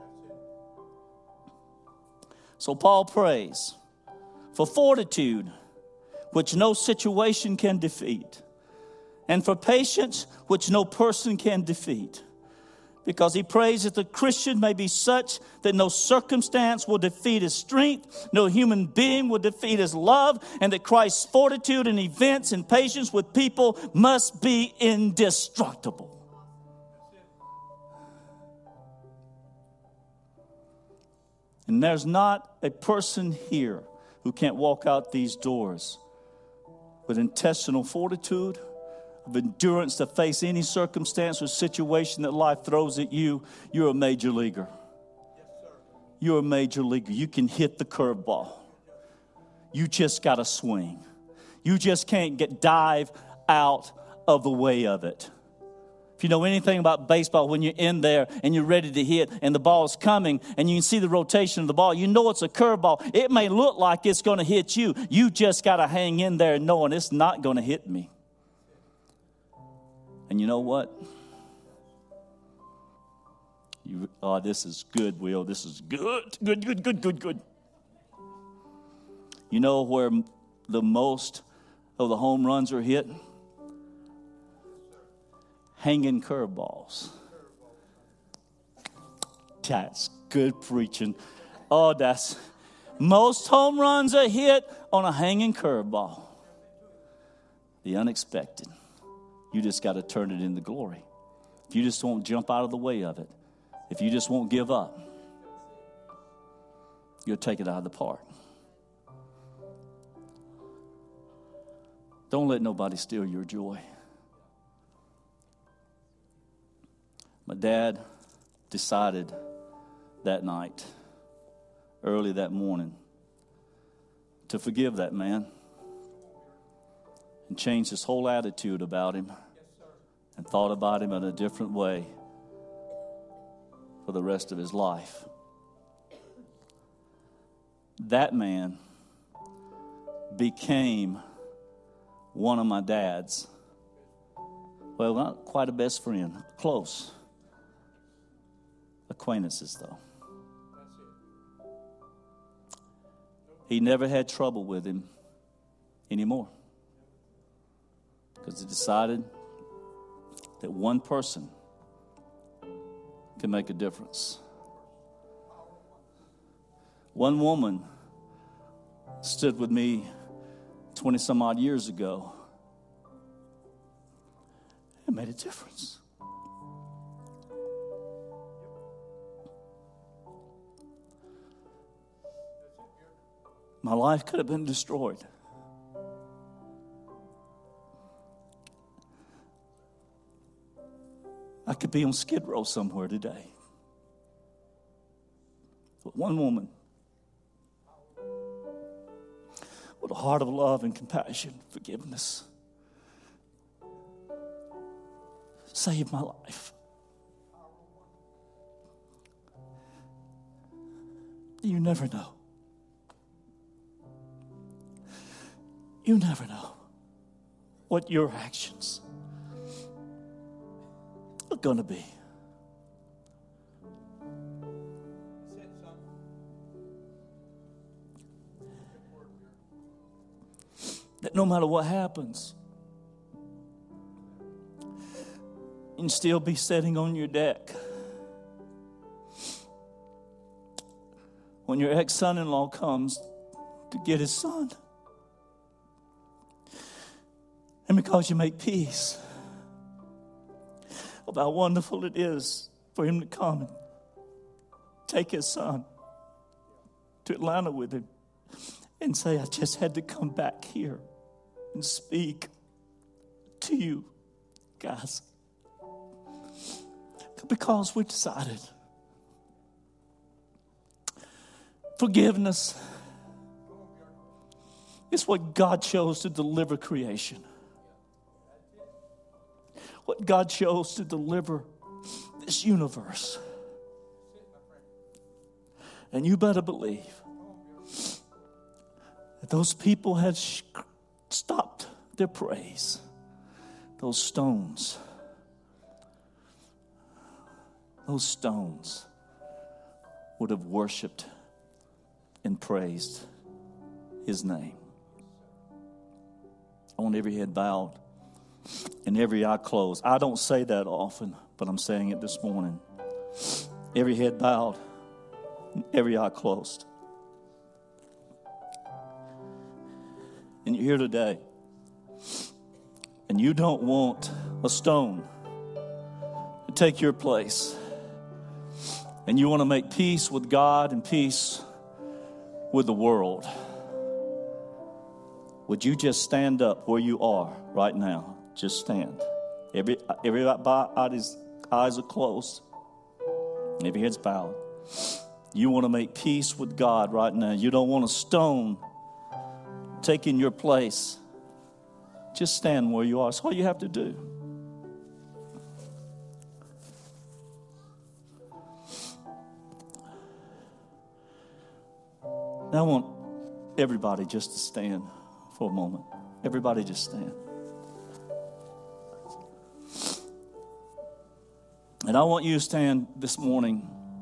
So Paul prays for fortitude, which no situation can defeat, and for patience, which no person can defeat. because he prays that the Christian may be such that no circumstance will defeat his strength, no human being will defeat his love, and that Christ's fortitude in events and patience with people must be indestructible. And there's not a person here who can't walk out these doors with intestinal fortitude, of endurance to face any circumstance or situation that life throws at you. You're a major leaguer. You're a major leaguer. You can hit the curveball. You just got to swing. You just can't dive out of the way of it. If you know anything about baseball, when you're in there and you're ready to hit and the ball's coming and you can see the rotation of the ball, you know it's a curveball. It may look like it's going to hit you. You just got to hang in there knowing it's not going to hit me. And you know what? This is good, Will. This is good. Good. You know where the most of the home runs are hit? Hanging curveballs. That's good preaching. Most home runs are hit on a hanging curveball. The unexpected. You just got to turn it into glory. If you just won't jump out of the way of it, if you just won't give up, you'll take it out of the park. Don't let nobody steal your joy. My dad decided that night, early that morning, to forgive that man and change his whole attitude about him and thought about him in a different way for the rest of his life. That man became one of my dad's, well, not quite a best friend, close acquaintances though. He never had trouble with him anymore because he decided that one person can make a difference. One woman stood with me 20 some odd years ago. It made a difference. My life could have been destroyed. I could be on Skid Row somewhere today. But one woman with a heart of love and compassion, forgiveness, saved my life. You never know. You never know what your actions are going to be. That no matter what happens, you can still be sitting on your deck when your ex-son-in-law comes to get his son. And because you make peace about how wonderful it is for him to come and take his son to Atlanta with him and say, I just had to come back here and speak to you guys. Because we decided forgiveness is what God chose to deliver creation. What God chose to deliver this universe. And you better believe that those people had stopped their praise. Those stones would have worshiped and praised his name. On every head bowed and every eye closed. I don't say that often, but I'm saying it this morning. every head bowed, every eye closed. And you're here today, and you don't want a stone to take your place, and you want to make peace with God and peace with the world. Would you just stand up where you are right now? Just stand. Everybody's eyes are closed. Every head's bowed. You want to make peace with God right now. You don't want a stone taking your place. Just stand where you are. That's all you have to do. Now I want everybody just to stand for a moment. Everybody just stand. And I want you to stand this morning.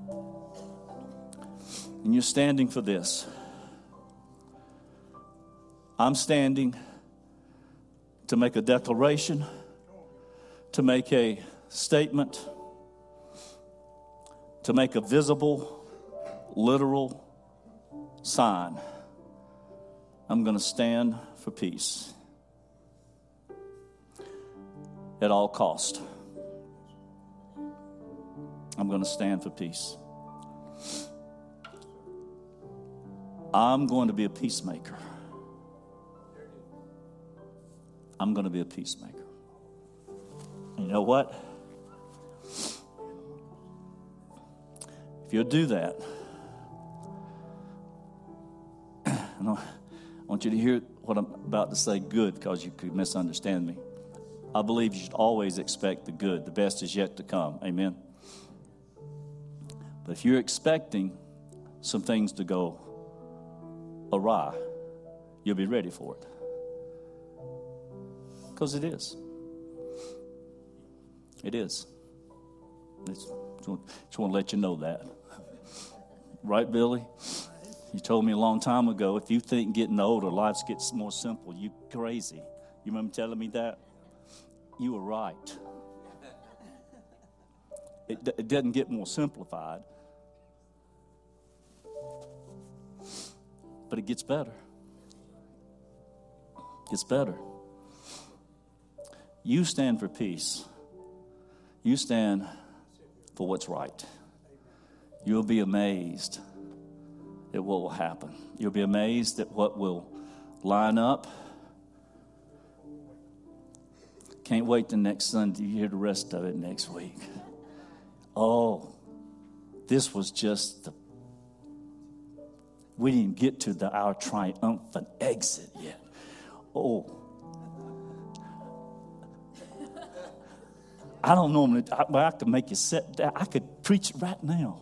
And you're standing for this. I'm standing to make a declaration, to make a statement, to make a visible, literal sign. I'm going to stand for peace at all cost. I'm going to stand for peace. I'm going to be a peacemaker. I'm going to be a peacemaker. You know what? If you'll do that, I want you to hear what I'm about to say good, because you could misunderstand me. I believe you should always expect the good. The best is yet to come. Amen. But if you're expecting some things to go awry, you'll be ready for it. Because it is. It is. Just want to let you know that. Right, Billy? You told me a long time ago, if you think getting older, life gets more simple, you crazy. You remember telling me that? You were right. It doesn't get more simplified. But it gets better. It's better. You stand for peace. You stand for what's right. You'll be amazed at what will happen. You'll be amazed at what will line up. Can't wait till next Sunday to hear the rest of it next week. Oh, this was just we didn't get to our triumphant exit yet. Oh. I don't normally, I could make you sit down. I could preach right now.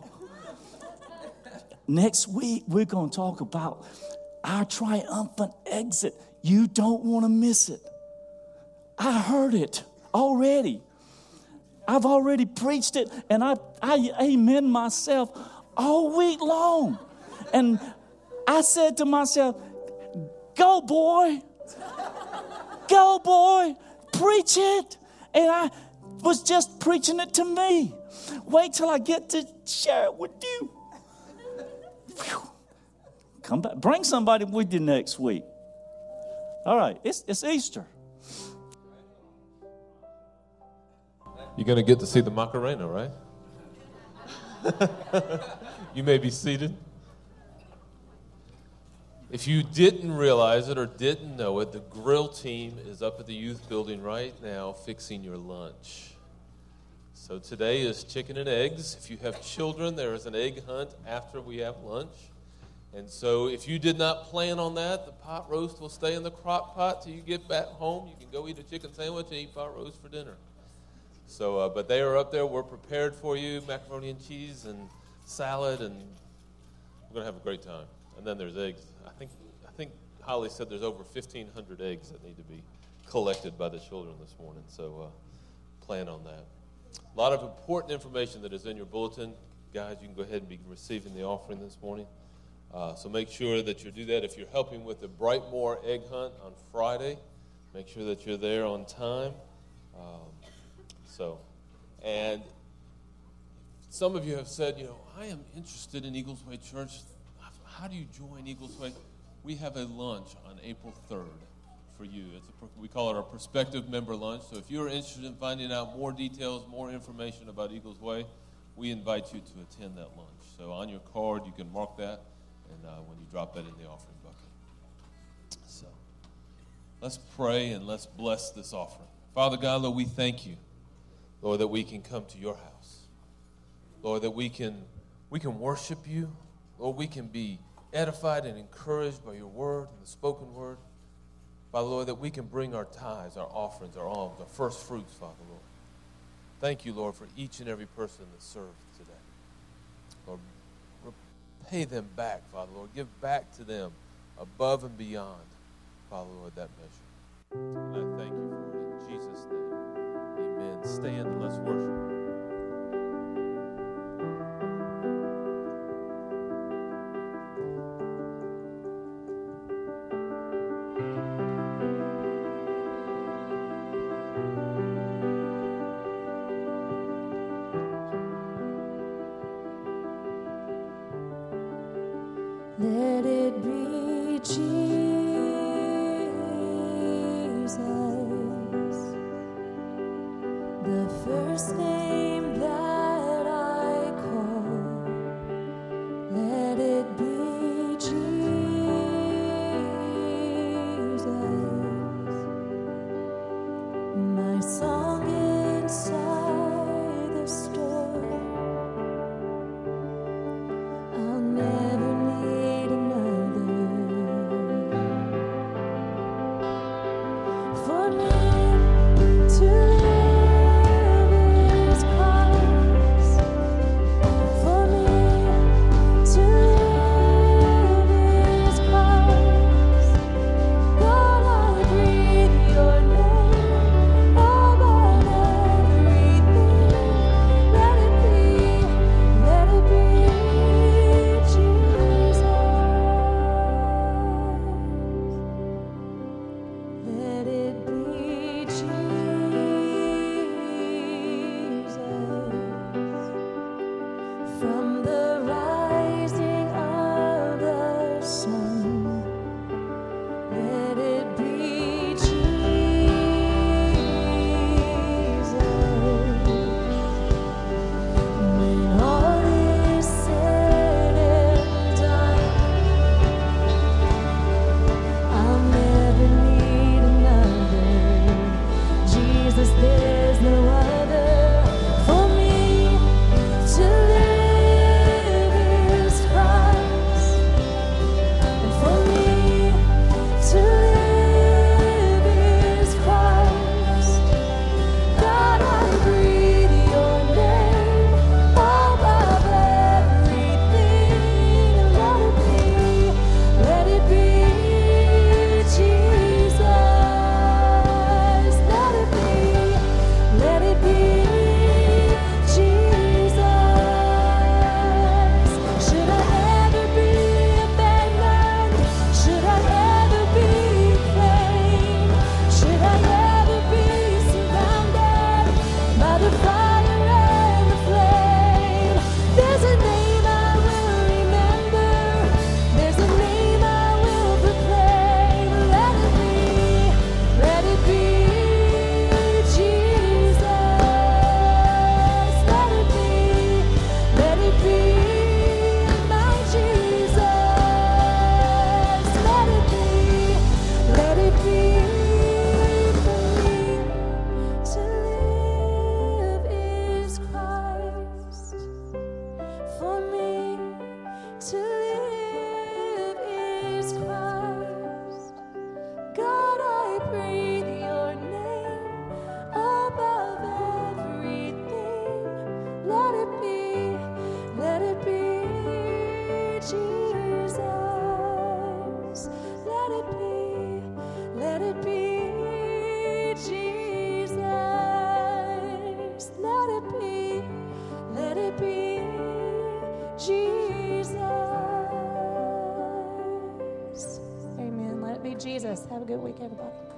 Next week, we're going to talk about our triumphant exit. You don't want to miss it. I heard it already. I've already preached it, and I amen myself all week long. And I said to myself, go, boy. Go, boy. Preach it. And I was just preaching it to me. Wait till I get to share it with you. Whew. Come back. Bring somebody with you next week. All right. It's Easter. You're going to get to see the Macarena, right? You may be seated. If you didn't realize it or didn't know it, the grill team is up at the youth building right now fixing your lunch. So today is chicken and eggs. If you have children, there is an egg hunt after we have lunch. And so if you did not plan on that, the pot roast will stay in the crock pot till you get back home. You can go eat a chicken sandwich and eat pot roast for dinner. So, but they are up there. We're prepared for you, macaroni and cheese and salad, and we're going to have a great time. And then there's eggs. I think Holly said there's over 1,500 eggs that need to be collected by the children this morning. So plan on that. A lot of important information that is in your bulletin. Guys, you can go ahead and be receiving the offering this morning. So make sure that you do that. If you're helping with the Brightmoor Egg Hunt on Friday, make sure that you're there on time. And Some of you have said, I am interested in Eagles Way Church. How do you join Eagles Way? We have a lunch on April 3rd for you. We call it our prospective member lunch. So if you're interested in finding out more details, more information about Eagles Way, we invite you to attend that lunch. So on your card, you can mark that, and when you drop that in the offering bucket. So let's pray and let's bless this offering. Father God, Lord, we thank you, Lord, that we can come to your house. Lord, that we can worship you. Lord, we can be edified and encouraged by your word and the spoken word. Father, Lord, that we can bring our tithes, our offerings, our alms, our first fruits, Father, Lord. Thank you, Lord, for each and every person that served today. Lord, pay them back, Father, Lord. Give back to them above and beyond, Father, Lord, that measure. And I thank you for it in Jesus' name. Amen. Stand and let's worship. Let it be Jesus, the first name that I call. Let it be Jesus, my song inside the storm. I'll never need another. For me to live is Christ. For me to live is Christ. God, I breathe your name above everything. Let it be Jesus. Let it be Jesus. From the rising of the sun, let it be Jesus. When all is said and done, I'll never need another. Jesus, there's no other. For me to live is Christ, and for me to live is Christ. God, I breathe your name above everything. Let it be Jesus. Let it be Jesus. Should I ever be abandoned? Should I ever be claimed? Should I ever be surrounded by the fire and the flame? There's a name I will remember. There's a name I will proclaim. Let it be Jesus. Let it be my Jesus. Let it be for me. To live is Christ. For me to live is Christ. God, I breathe your name above everything. Let it be Jesus. Let it be Jesus. Let it be Jesus. Amen. Let it be Jesus. Have a good week, everybody.